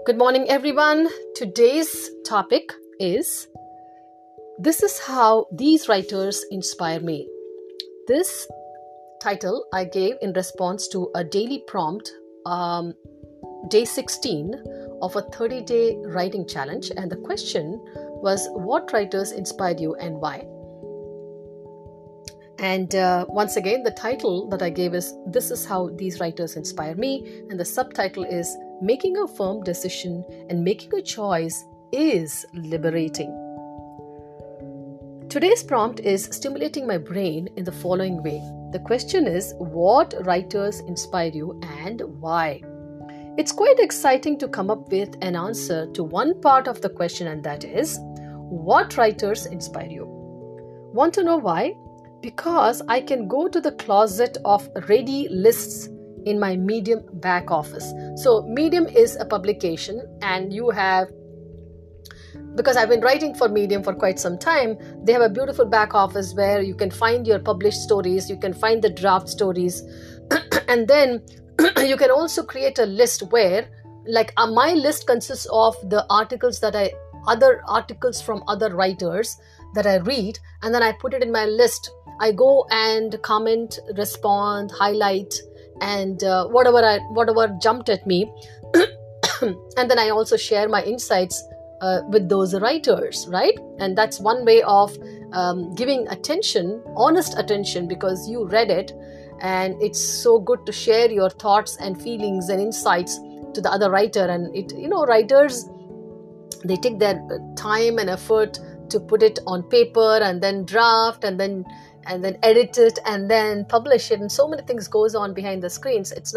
Good morning, everyone. Today's topic is This is How These Writers Inspire Me. This title I gave in response to a daily prompt, day 16 of a 30-day writing challenge. And the question was, what writers inspired you and why? And once again, the title that I gave is This is How These Writers Inspire Me. And the subtitle is Making a Firm Decision and Making a Choice is Liberating. Today's prompt is stimulating my brain in the following way. The question is, what writers inspire you and why? It's quite exciting to come up with an answer to one part of the question, and that is, what writers inspire you? Want to know why? Because I can go to the closet of ready lists in my Medium back office. So Medium is a publication, and you have, because I've been writing for Medium for quite some time, they have a beautiful back office where you can find your published stories, you can find the draft stories, and then you can also create a list where, my list consists of the other articles from other writers that I read, and then I put it in my list. I go and comment, respond, highlight, and whatever jumped at me, and then I also share my insights with those writers, right? And that's one way of giving attention, honest attention, because you read it, and it's so good to share your thoughts and feelings and insights to the other writer. And writers, they take their time and effort to put it on paper and then draft and then edit it and then publish it, and so many things goes on behind the screens. It's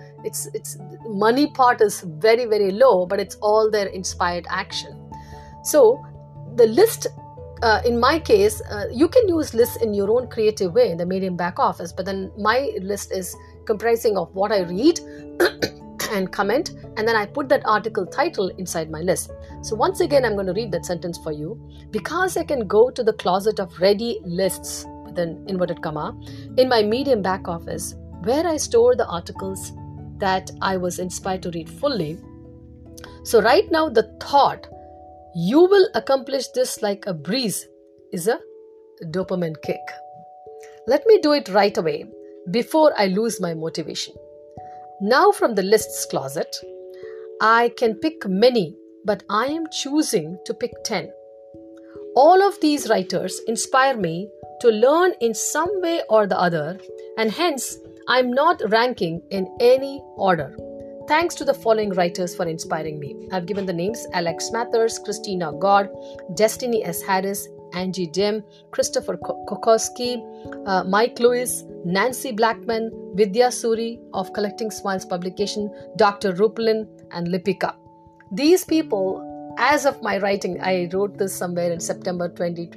money part is very, very low, but it's all their inspired action. So the list, in my case, you can use lists in your own creative way in the Medium back office, but then my list is comprising of what I read and comment, and then I put that article title inside my list. So once again, I'm going to read that sentence for you. Because I can go to the closet of ready lists, with an inverted comma, in my Medium back office, where I store the articles that I was inspired to read fully. So right now, the thought, you will accomplish this like a breeze, is a dopamine kick. Let me do it right away before I lose my motivation. Now from the lists closet, I can pick many, but I am choosing to pick 10. All of these writers inspire me to learn in some way or the other, and hence I'm not ranking in any order. Thanks to the following writers for inspiring me. I've given the names: Alex Mathers, Christina God, Destiny S. Harris, Angie Dim, Christopher Kokoski, Mike Lewis, Nancy Blackman, Vidya Suri of Collecting Smiles publication, Dr. Rupalin, and Lipika. These people, as of my writing, I wrote this somewhere in September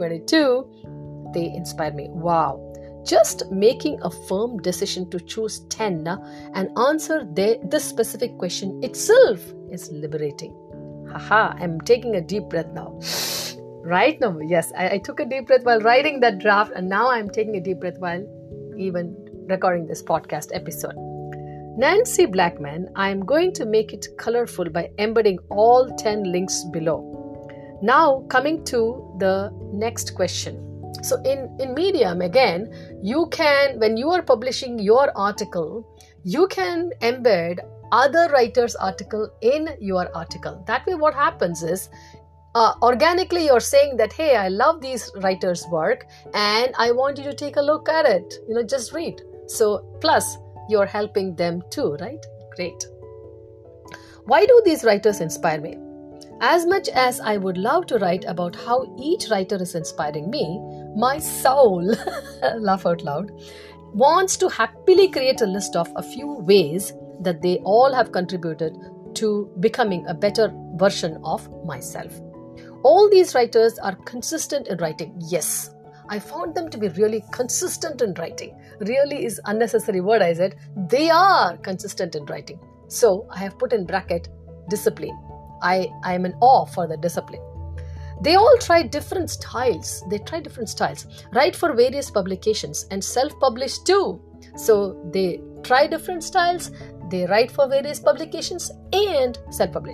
2022, they inspire me. Wow. Just making a firm decision to choose 10 and answer this specific question itself is liberating. Haha, I'm taking a deep breath now. Right now, yes, I took a deep breath while writing that draft, and now I'm taking a deep breath while even recording this podcast episode. Nancy Blackman, I'm going to make it colorful by embedding all 10 links below. Now, coming to the next question. So in Medium, again, you can, when you are publishing your article, you can embed other writers' article in your article. That way what happens is, organically you're saying that, hey, I love these writers' work and I want you to take a look at it. Just read. So plus you're helping them too, right? Great. Why do these writers inspire me? As much as I would love to write about how each writer is inspiring me, my soul, laugh out loud, wants to happily create a list of a few ways that they all have contributed to becoming a better version of myself. All these writers are consistent in writing. Yes, I found them to be really consistent in writing. Really is unnecessary word, I said. They are consistent in writing. So I have put in bracket discipline. I am in awe for the discipline. They all try different styles. Write for various publications and self-publish too. So they try different styles. They write for various publications and self-publish.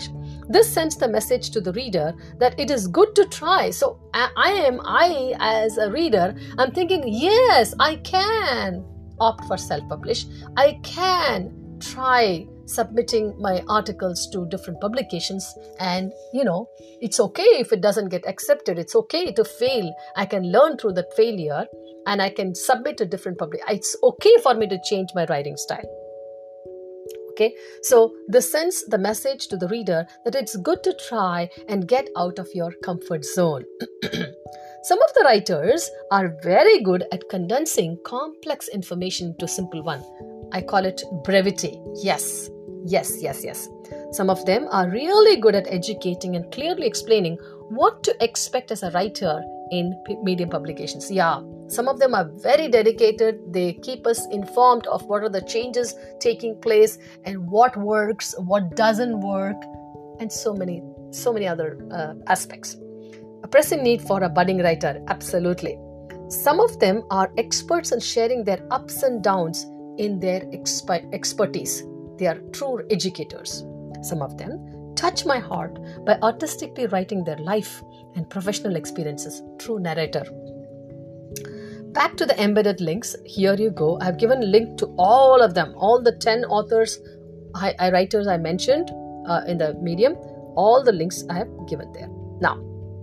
This sends the message to the reader that it is good to try. So I as a reader, I'm thinking, yes, I can opt for self-publish. I can try submitting my articles to different publications, and it's okay if it doesn't get accepted. It's okay to fail. I can learn through that failure, and I can submit to different it's okay for me to change my writing style. Okay, so this sends the message to the reader that it's good to try and get out of your comfort zone. Some of the writers are very good at condensing complex information to simple one. I call it brevity. Yes. Some of them are really good at educating and clearly explaining what to expect as a writer in medium publications. Yeah, some of them are very dedicated. They keep us informed of what are the changes taking place and what works, what doesn't work, and so many other aspects. A pressing need for a budding writer, absolutely. Some of them are experts in sharing their ups and downs in their expertise. They are true educators. Some of them touch my heart by artistically writing their life and professional experiences. True narrator. Back to the embedded links. Here you go. I've given a link to all of them, all the 10 authors, writers I mentioned in the Medium. All the links I have given there. Now,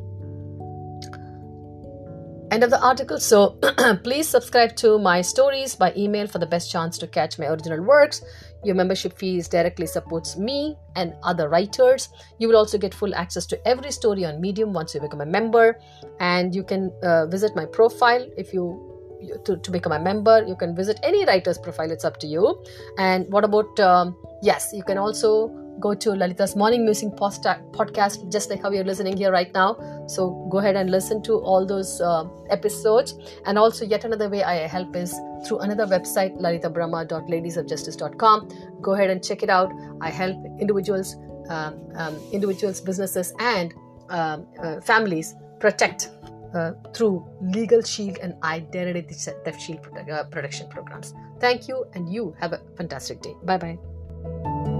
end of the article. So please subscribe to my stories by email for the best chance to catch my original works. Your membership fees directly supports me and other writers. You will also get full access to every story on Medium once you become a member. And you can visit my profile to become a member. You can visit any writer's profile. It's up to you. And what about, yes, you can also go to Lalita's Morning Musing podcast, just like how you're listening here right now. So go ahead and listen to all those episodes. And also yet another way I help is through another website, lalitabrahma.ladiesofjustice.com. Go ahead and check it out. I help individuals, businesses, and families protect through Legal Shield and Identity Theft Shield protection programs. Thank you, and you have a fantastic day. Bye-bye.